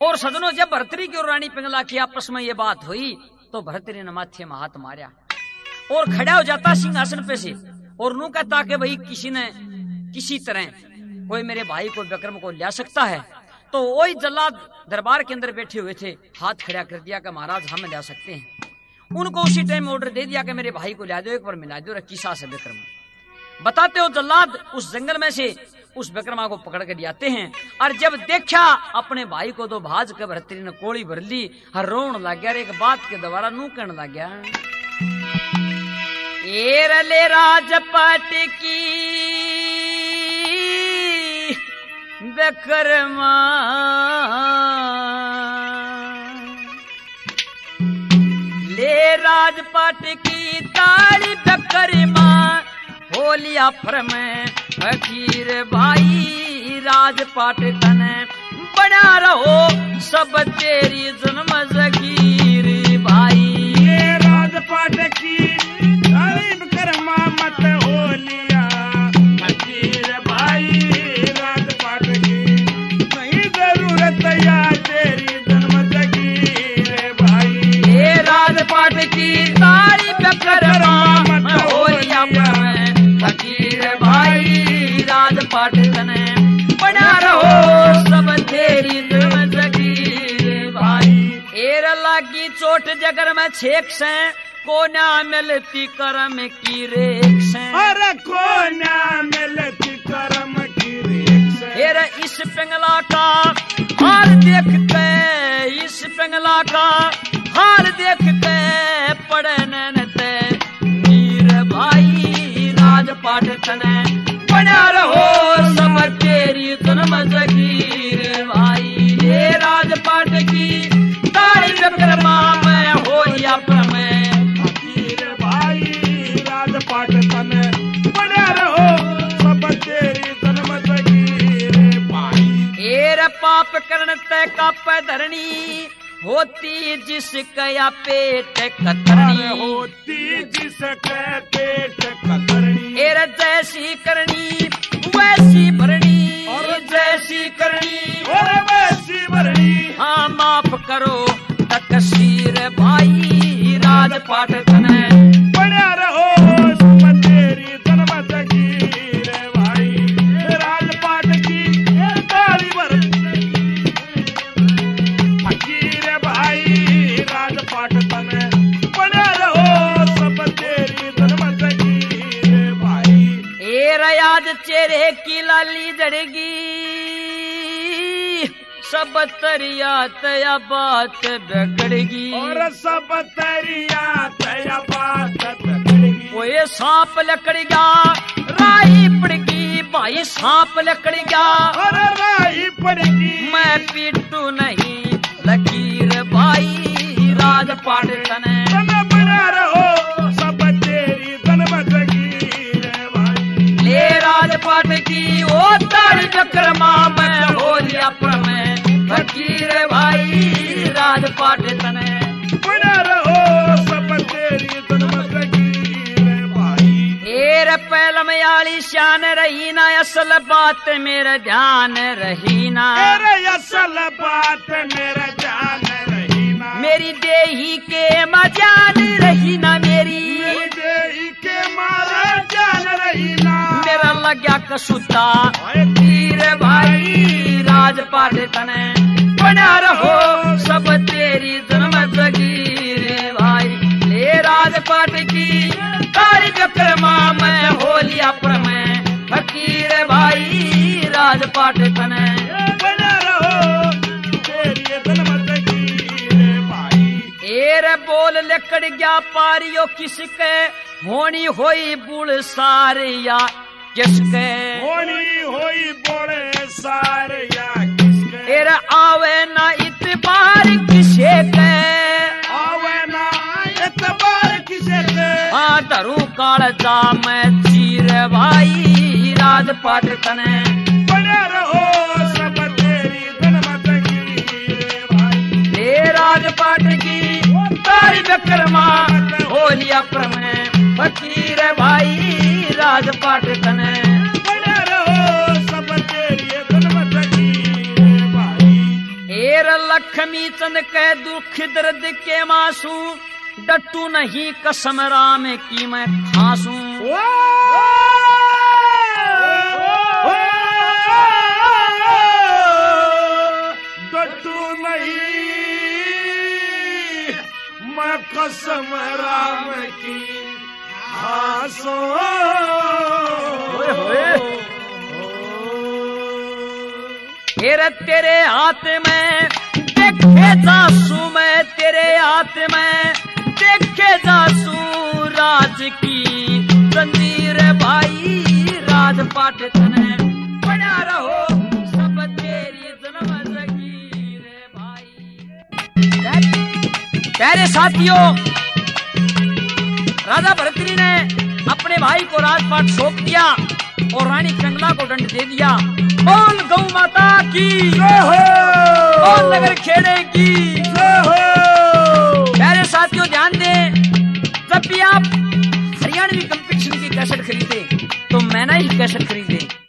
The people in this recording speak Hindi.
और सदनों जब भर्तरी की और रानी पिंगला की आपस में ये बात हुई तो भर्तरी ने माथे में हाथ मारा और खड़ा हो जाता सिंहासन पे से और नू कहता कि भाई किसी ने किसी तरह कोई मेरे भाई को विक्रम को ला सकता है। तो वही जल्लाद दरबार के अंदर बैठे हुए थे, हाथ खड़ा कर दिया कि महाराज हम ला सकते हैं। उनको उसी टाइम ऑर्डर दे दिया कि मेरे भाई को ला दो, एक बार मिला दो किसा से विक्रम। बताते हो जल्लाद उस जंगल में से उस विक्रमा को पकड़ कर लाते हैं और जब देखा अपने भाई को तो भाज के भर्तरी ने कोड़ी भर ली, हर रोन लग गया। एक बात के दोबारा नू कहने लग गया, एरले राजपाट की विक्रमा ले राजपाट की ताली विक्रमा हो लिया फर में फकीर भाई राजपाट तने बना रहो सब तेरी जन्म जगीर भाई। ये राजपाट की ताली विक्रमा मत हो लिया फकीर भाई राजपाट की नहीं जरूरत या तेरी जन्म जगीर भाई। ये राजपाट की ताली विक्रमा मत हो लिया फकीर भाई राजपाट तने बना रहो सब तेरी जन्म जगीर भाई। एर लागी चोट जगर में छेक से को ना मिलती करम की रेख से, अरे को ना मिलती करम की रेख से। एर इस पिंगला का हाल देखते, इस पिंगला का हाल देखते पड़े नैनते मीर भाई राजपाट तने बना रहो सब तेरी जन्म जगीर भाई। ये राजपाट की ताली विक्रमा में हो या प्रमेय फकीर भाई राजपाट तने बना रहो सब तेरी जन्म जगीर भाई। एर पाप करण तय का धरणी होती जिसका पेट कतरनी, होती जिसके पेट कतरनी। एर जैसी करनी वैसी भरणी, और जैसी करनी और वैसी भरणी। हाँ माफ करो तकसीर भाई राजपाट तने बना रहो सब तेरी जन्म जगीर भाई। राजपाट की ताली भर फकीर भाई राजपाट तने बना रहो सब तेरी जन्म जगीर भाई। एर आज चेहरे की लाली जड़ेगी सब तरिया तया बात बिगड़ेगी, और सब तरिया तया बात बिगड़ेगी। वो ये सांप लकड़ गया राही पड़गी भाई सांप लकड़ गया, और राही पड़ेगी मैं पीटू नहीं लकीर भाई राजपाट तने बना रहो सब तेरी जन्म जगीर भाई। ले राजपाट की ओ ताली विक्रमा में हो लिया प्रमेय फकीर भाई राजपाट तने बना रहो सब तेरी जन्म जगीर भाई। एर पहल में आली शान रही ना असल बात मेरा ध्यान रही ना, तेरे असल बात मेरा जान रही ना। मेरी देही के मजान रही ना, मेरी देही के मारा जान रही ना। मेरा लग्या कसूता तीर भाई राजपाट तने बना रहो सब तेरी जन्म जगीर भाई। ले राजपाट की ताली विक्रमा में हो लिया प्रमेय फकीर भाई राजपाट तने बना रहो तेरी जन्म जगीर भाई। एर बोल लकड़ गया पारियो किसके होनी होई बुल सारिया किसके, होनी होई बोले सारे या किसके। एर आवे ना इतबार किसे के, आवे ना इतबार किसे के। हाँ धरू काल जा मैं चीर भाई राजपाट तने बना रहो सब तेरी जन्म जगीर भाई। ले राजपाट की ताली विक्रमा हो लिया प्रमेय फकीर भाई राजपाट तने बना रहो सब तेरी जन्म जगीर भाई। एर लक्ष्मी चंद के दुख दर्द के मासूं, डटू नहीं कसम राम की मैं खासूं। डटू नहीं मैं कसम राम की खासूं। फिर तेरे हाथ में देखे जासू, मैं तेरे हाथ में देखे जासू, राज की तंदीर भाई राजपाट तने बना रहो सब तेरी जन्म जगीर भाई। प्यारे साथियों, राजा भरतरी ने अपने भाई को राजपाट सौंप दिया और रानी कंगला को दंड दे दिया। बोल गौ माता की जय हो, बोल नगर खेड़े की जय हो। प्यारे साथियों ध्यान दें, जब भी आप हरियाणवी कंपटीशन की कैसेट खरीदे तो मैना ही कैसेट खरीदे।